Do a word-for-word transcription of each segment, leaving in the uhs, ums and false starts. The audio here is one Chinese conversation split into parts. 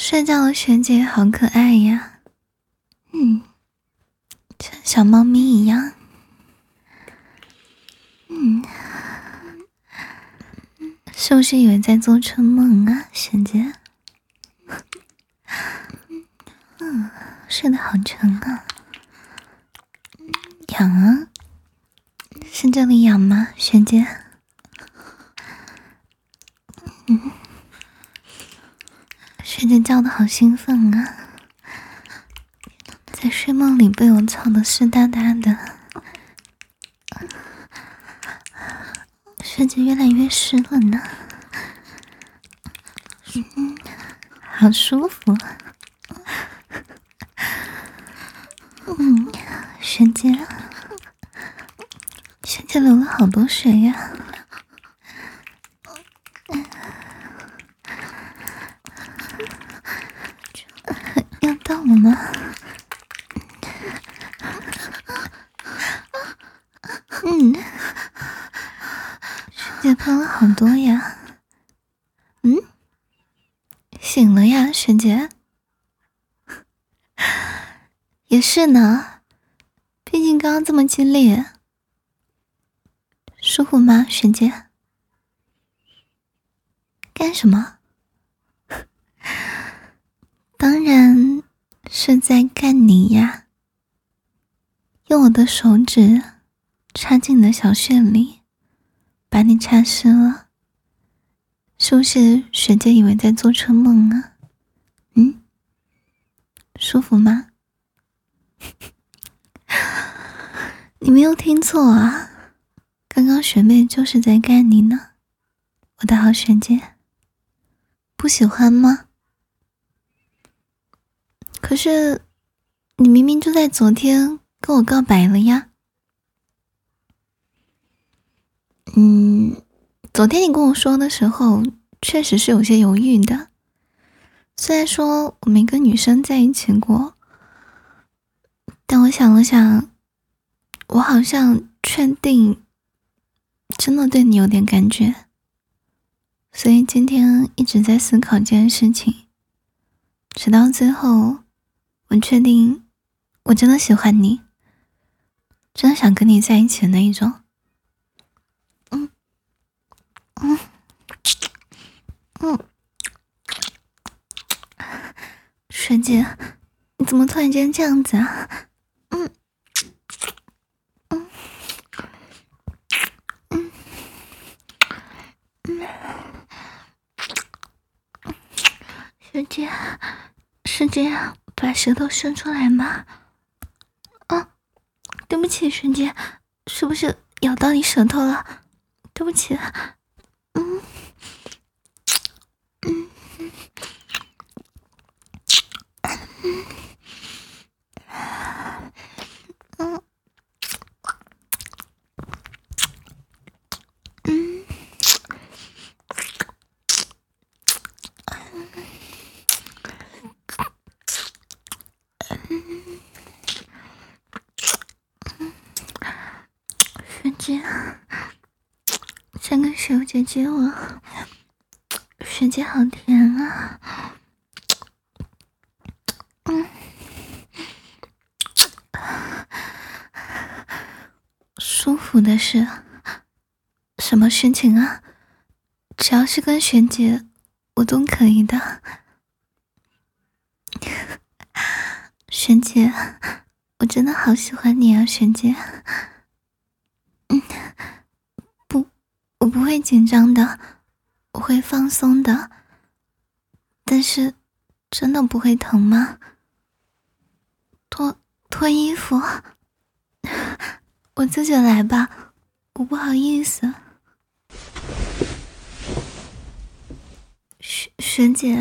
睡觉的学姐好可爱呀，嗯，像小猫咪一样。嗯，是不是以为在做春梦啊，学姐？嗯，睡得好沉啊。痒啊？是这里痒吗，学姐？嗯，学姐叫得好兴奋啊，在睡梦里被我操得湿哒哒的，学姐越来越湿了呢。嗯，好舒服。嗯，学姐，学姐流了好多水呀。要到了吗？嗯，学姐喷了好多呀。嗯，醒了呀，学姐。也是呢，毕竟刚刚这么激烈。舒服吗，学姐？干什么？当然是在干你呀。用我的手指插进你的小穴里，把你插湿了。是不是学姐以为在做春梦啊？嗯，舒服吗？你没有听错啊，刚刚学妹就是在干你呢，我的好学姐。不喜欢吗？可是你明明就在昨天跟我告白了呀。嗯，昨天你跟我说的时候确实是有些犹豫的，虽然说我没跟女生在一起过，但我想了想，我好像确定真的对你有点感觉，所以今天一直在思考这件事情，直到最后我确定我真的喜欢你，真的想跟你在一起的那一种。嗯嗯嗯，学姐，你怎么突然间这样子啊？嗯嗯嗯嗯，学姐，是这样，把舌头伸出来吗？啊，对不起，学姐，是不是咬到你舌头了？对不起。嗯嗯嗯嗯学姐，想跟学姐接吻，学姐好甜啊。嗯，舒服的是什么事情啊？只要是跟学姐，我都可以的。学姐，我真的好喜欢你啊，学姐。嗯，不，我不会紧张的，我会放松的。但是，真的不会疼吗？脱脱衣服，我自己来吧，我不好意思。学学姐，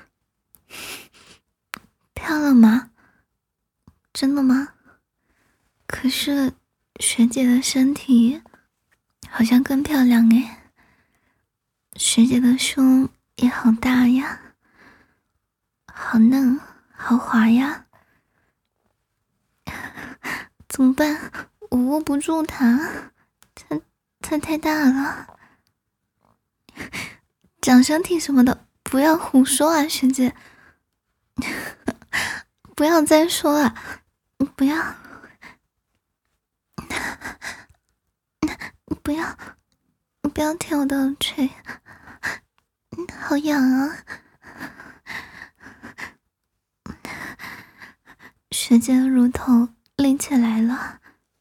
漂亮吗？真的吗？可是学姐的身体好像更漂亮诶，学姐的胸也好大呀，好嫩好滑呀。怎么办？我握不住它，它它太大了。长身体什么的不要胡说啊，学姐， 不要再说了，不要，不要，不要舔我的耳垂，好痒啊！学姐的乳头立起来了，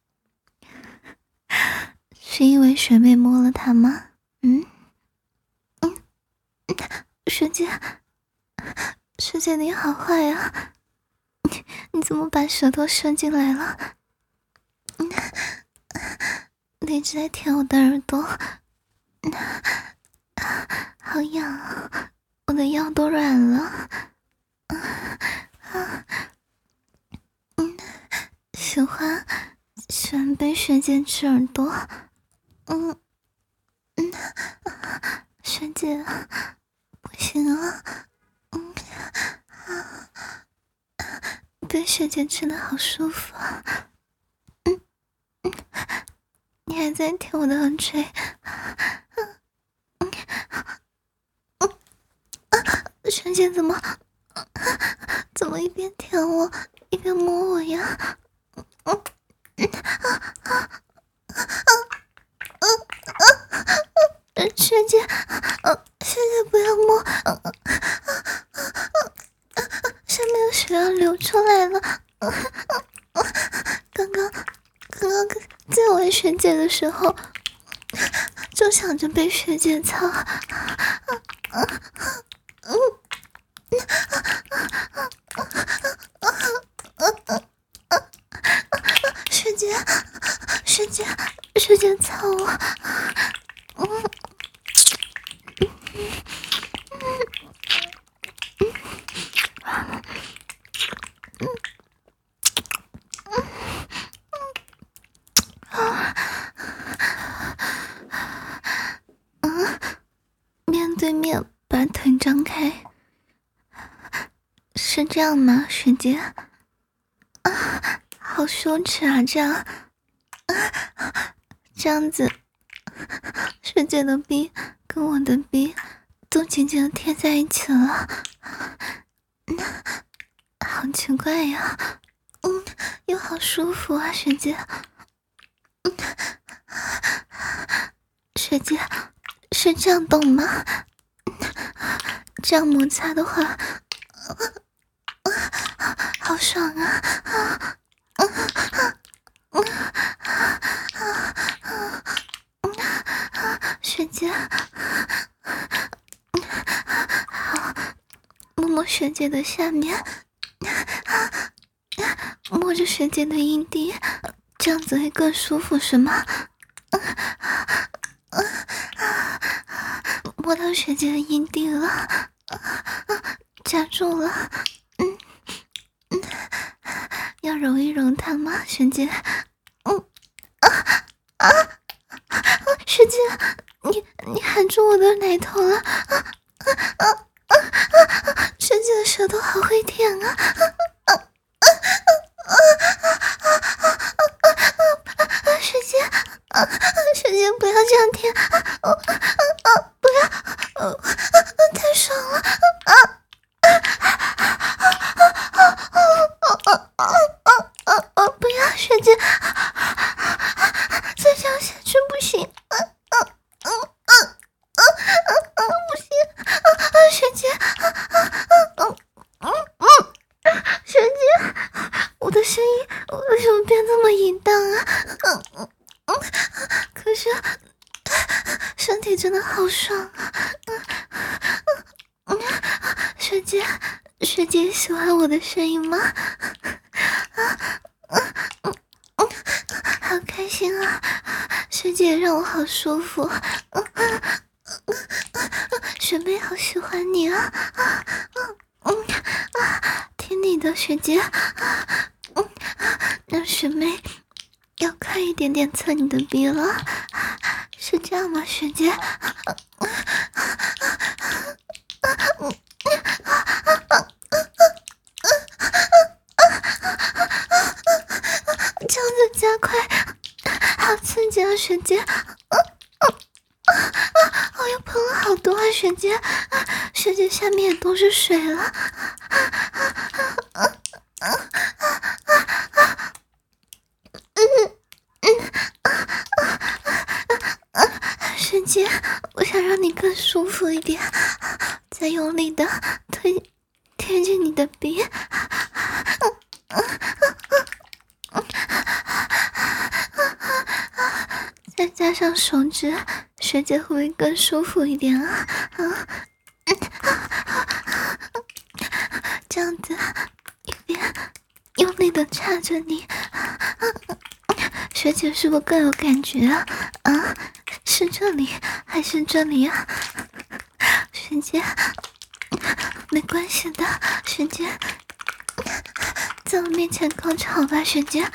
是因为学妹摸了她吗？嗯嗯，学姐，学姐你好坏呀！你你怎么把舌头伸进来了？嗯，你一直在舔我的耳朵，好痒啊！我的腰都软了。嗯，喜欢喜欢被学姐吃耳朵。嗯嗯，学姐不行了。嗯啊，被学姐吃的好舒服啊。嗯嗯，你还在舔我的耳垂。嗯嗯嗯啊，学姐怎么怎么一边舔我一边摸我呀？嗯嗯啊啊啊啊啊！学姐，呃，学姐不要摸，呃呃呃下面的血要流出来了。呃呃刚刚刚刚在玩学姐的时候，就想着被学姐操。啊啊嗯。学姐，学姐，学姐操我！嗯嗯嗯嗯，面对面把腿张开，是这样吗，学姐？啊，好羞耻啊！这样，啊，这样子，学姐的逼跟我的逼都紧紧的贴在一起了，嗯，好奇怪呀，嗯，又好舒服啊，学姐，嗯，学姐是这样动吗？这样摩擦的话，好爽啊！啊啊啊啊啊！学姐，好，摸摸学姐的下面，摸着学姐的阴蒂，这样子会更舒服是吗？摸到学姐的阴蒂了，夹住了，嗯嗯，要揉一揉它吗，学姐？嗯啊啊啊！学姐，你你含住我的奶头了，啊啊啊啊啊！学姐的舌头好会舔啊！啊啊啊啊啊啊啊！学姐，啊，学姐不要这样舔，啊啊啊！不要，啊啊！太爽了，啊啊啊啊啊啊啊！不要，学姐，再这样下去不行，啊啊啊啊啊啊！不行，啊啊！学姐，啊啊啊啊啊！学姐，我的声音为什么变这么淫荡啊？嗯嗯嗯，可是身体真的好爽啊！嗯嗯嗯，学姐，学姐喜欢我的声音吗？啊嗯嗯嗯，好开心啊！学姐让我好舒服，嗯嗯嗯嗯，学妹好喜欢你啊！啊嗯嗯啊，听你的，学姐，啊嗯，让学妹要快一点点测你的逼了，是这样吗，学姐？这样子加快，好刺激啊，学姐！啊啊啊！我又喷了好多啊，学姐！学姐下面也都是水了， 舒服一点，再用力的推贴近你的鼻，再加上手指，学姐会不会更舒服一点啊？啊，这样子一边用力的插着你，学姐是不是更有感觉啊？啊，是这里还是这里啊？学姐，没关系的，学姐，在我面前高潮吧，学姐，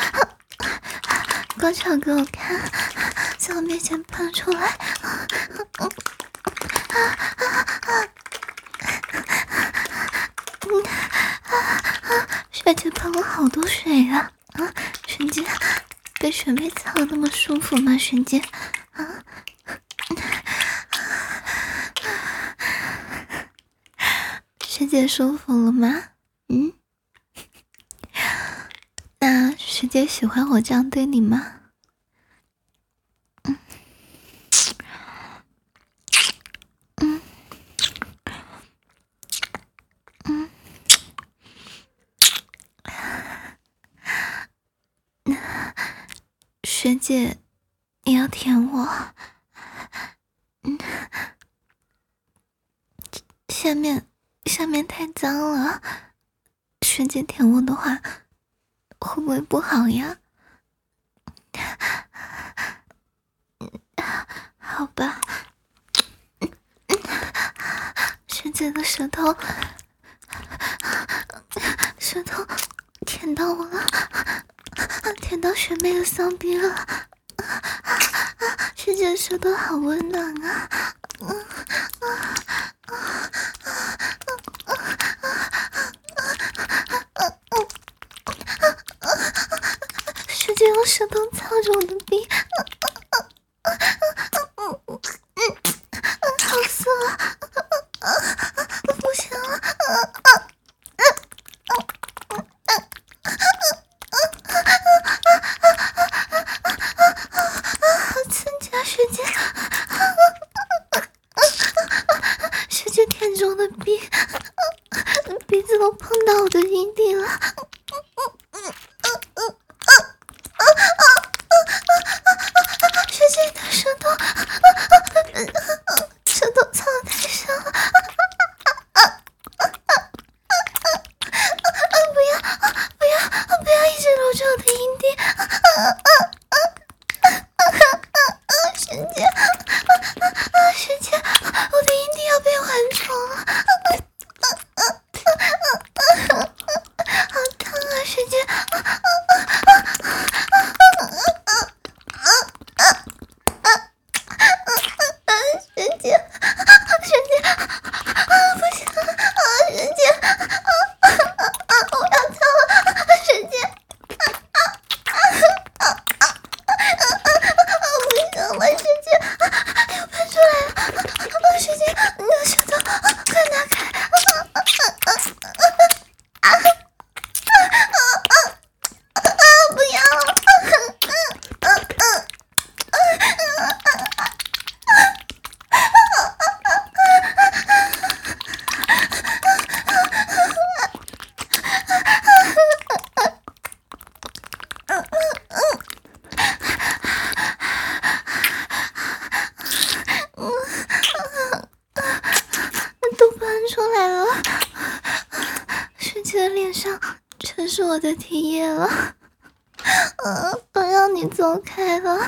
高潮给我看，在我面前喷出来。学姐喷了好多水啊！啊，学姐，被学妹操那么舒服吗？学姐，啊，学姐舒服了吗？嗯，那学姐喜欢我这样对你吗？嗯，嗯，嗯。学姐，你要舔我，嗯，下面下面太脏了，学姐舔我的话，会不会不好呀？好吧，学姐的舌头，舌头舔到我了。舔到学妹的骚逼了，学姐的舌头好温暖啊！学姐用舌头操着我的逼，好色啊！不行了！好刺激啊，学姐！学姐舔着我的鼻，鼻子都碰到我的阴蒂了。学姐你的舌头，舌头操得太深了。不要不要不要一直揉着我的阴蒂，学姐，学姐，我的阴蒂要被环虫了，好烫啊，学姐，学姐，学姐，不行啊，学姐。我要跳了，学姐！不行了，学姐，要喷出来了！学姐，你的舌头快拿开！不要！都喷出来了，学姐的脸上全是我的体液了，嗯，都让你走开了，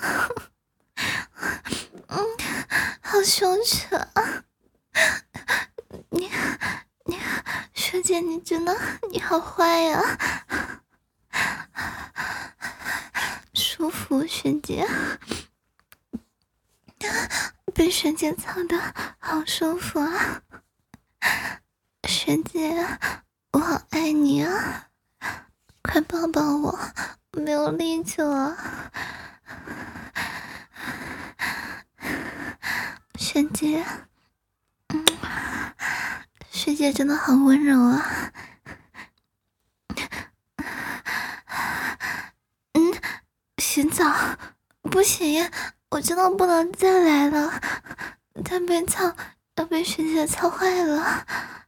嗯，好羞耻啊！你你学姐，你真的你好坏呀！舒服，学姐。被学姐操的好舒服啊，学姐，我好爱你啊，快抱抱我，没有力气了。学姐，嗯，学姐真的好温柔啊。嗯，洗澡不行，我真的不能再来了。 他被操，要被学姐操坏了。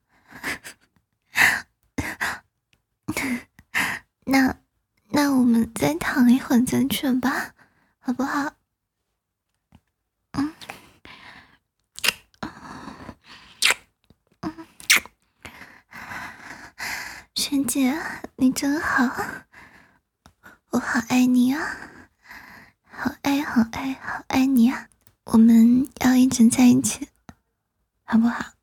那那我们再躺一会儿再去吧，好不好？嗯嗯，学姐你真好，我好爱你啊，好爱好爱好爱你啊！我们要一直在一起，好不好？